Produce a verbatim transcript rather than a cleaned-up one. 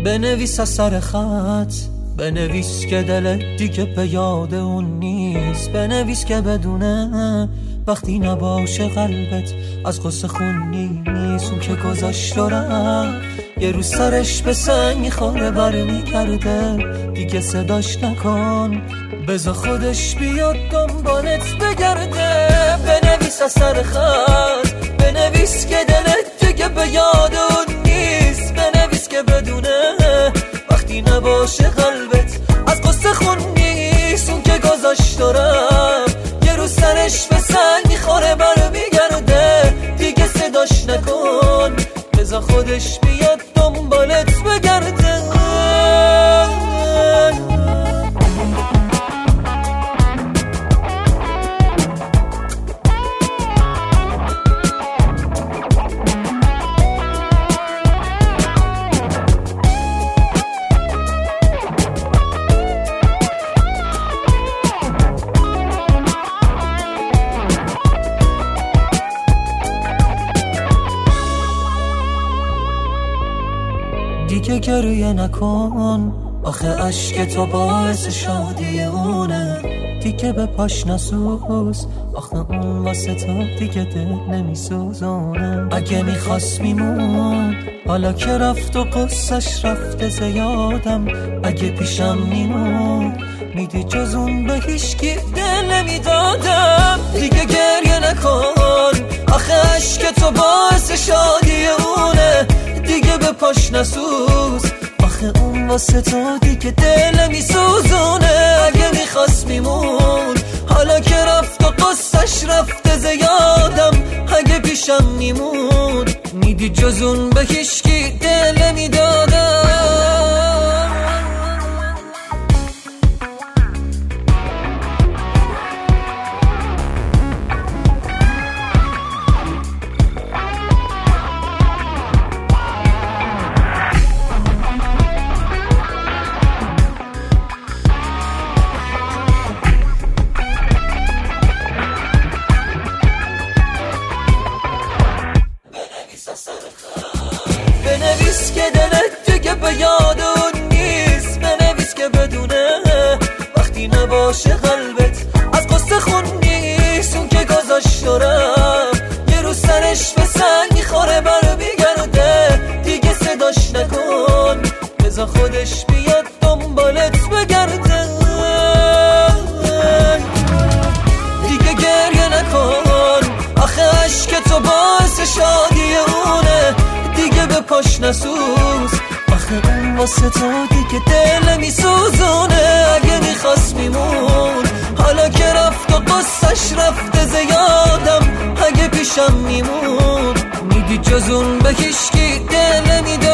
بنویس از سر خط، بنویس که دلت دیگه به یاد اون نیست، بنویس که بدونه وقتی نباشه قلبت از قصه خون نیست. اون که گذاشت و رفت یه روز سرش به سنگ میخوره بر میگرده، دیگه صداش نکن بذار خودش بیاد دنبالت بگرده. بنویس از سر خط، بنویس که دلت دیگه به یاد اون نیست، بنویس که بدونه وقتی نباشه قلبت از قصه خون نیست. اون که گذاشت و رفت یه روز سرش به سنگ میخوره بر میگرده، دیگه صداش نکن بذار خودش بیاد دنبالت بگرده. دیگه گریه نکن آخه عشق تو باعث شادی اونه، دیگه به پاش نسوز آخه اون واسه تو دیگه دل نمیسوزونه. اگه میخواست میمون حالا که رفت و قصهش رفته زیادم، اگه پیشم میمون میدی جز اون به هیچکی دل نمیدادم. دیگه گریه نکن آخه عشق تو باعث شادی اونه، دیگه به پاش نسوز آخه اون واسه تو دیگه دل نمیسوزونه. اگه میخواست میمون حالا که رفت و قصهش رفته زیادم، اگه پیشم میمون میدی جز اون به هیچکی دل نمیدادم. بنویس که دلت دیگه به یاد اون نیست، بنویس که بدونه وقتی نباشه قلبت از قصه خون نیست. اون که گذاشت و رفت یه روز سرش به سنگ میخوره بر میگرده، دیگه صداش نکن بذار خودش بیاد دنبالت بگرده. دیگه گریه نکن آخه عشق تو باعث شادی اونه، دیگه به پاش نسوز آخه اون واسه تو دیگه دل نمیسوزونه. اگه میخواست میمون حالا که رفت و قصهش رفته زیادم، اگه پیشم میمون میدی جز اون به هیچکی دل نمیده.